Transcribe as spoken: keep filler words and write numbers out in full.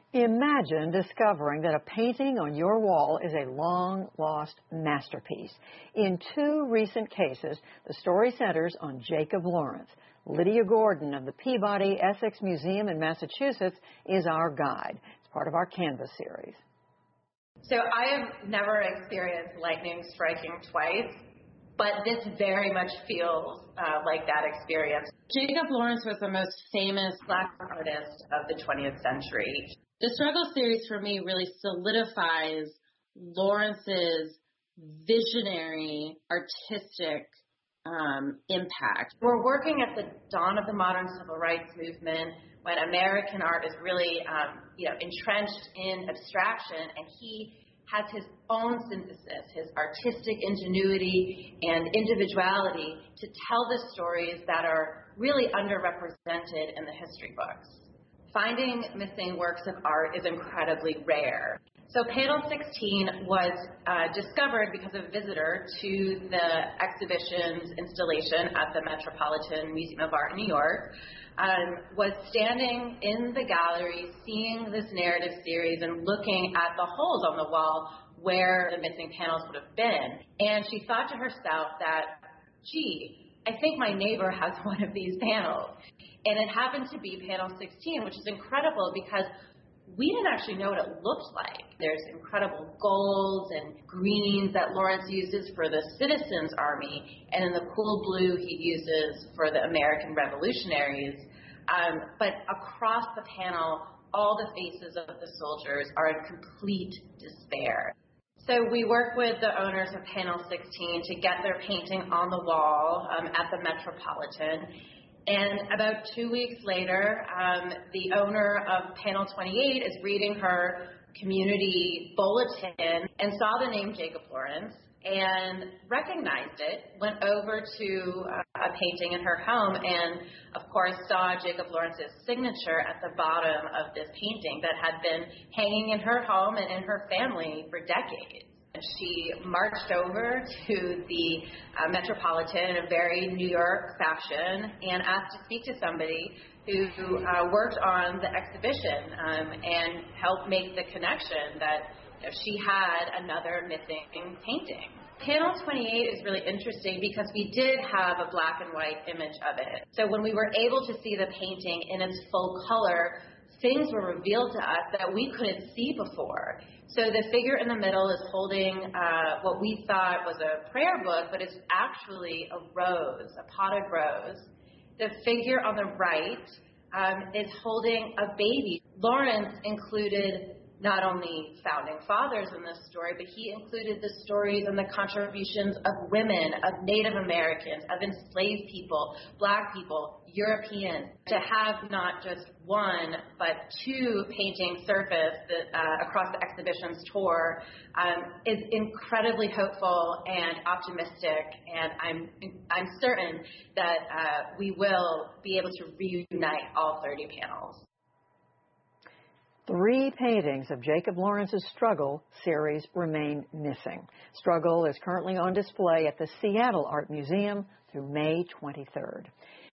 Imagine discovering that a painting on your wall is a long-lost masterpiece. In two recent cases, the story centers on Jacob Lawrence. Lydia Gordon of the Peabody Essex Museum in Massachusetts is our guide. It's part of our Canvas series. So I have never experienced lightning striking twice, but this very much feels uh, like that experience. Jacob Lawrence was the most famous Black artist of the twentieth century. The Struggle series for me really solidifies Lawrence's visionary, artistic um, impact. We're working at the dawn of the modern civil rights movement when American art is really um, you know, entrenched in abstraction, and he has his own synthesis, his artistic ingenuity and individuality to tell the stories that are really underrepresented in the history books. Finding missing works of art is incredibly rare. So Panel sixteen was uh, discovered because a visitor to the exhibition's installation at the Metropolitan Museum of Art in New York um, was standing in the gallery, seeing this narrative series and looking at the holes on the wall where the missing panels would have been. And she thought to herself that, gee, I think my neighbor has one of these panels. And it happened to be Panel sixteen, which is incredible because we didn't actually know what it looked like. There's incredible golds and greens that Lawrence uses for the Citizens Army, and in the cool blue he uses for the American Revolutionaries. Um, but across the panel, all the faces of the soldiers are in complete despair. So we work with the owners of Panel sixteen to get their painting on the wall um, at the Metropolitan. And about two weeks later, um, the owner of Panel twenty-eight is reading her community bulletin and saw the name Jacob Lawrence and recognized it, went over to uh, a painting in her home and, of course, saw Jacob Lawrence's signature at the bottom of this painting that had been hanging in her home and in her family for decades. She marched over to the uh, Metropolitan in a very New York fashion and asked to speak to somebody who uh, worked on the exhibition um, and helped make the connection that you know, she had another missing painting. Panel twenty-eight is really interesting because we did have a black and white image of it. So when we were able to see the painting in its full color, things were revealed to us that we couldn't see before. So the figure in the middle is holding uh, what we thought was a prayer book, but it's actually a rose, a potted rose. The figure on the right um, is holding a baby. Lawrence included not only founding fathers in this story, but he included the stories and the contributions of women, of Native Americans, of enslaved people, Black people, Europeans. To have not just one, but two paintings surface that, uh, across the exhibition's tour um, is incredibly hopeful and optimistic, and I'm I'm certain that uh, we will be able to reunite all thirty panels. Three paintings of Jacob Lawrence's Struggle series remain missing. Struggle is currently on display at the Seattle Art Museum through May twenty-third.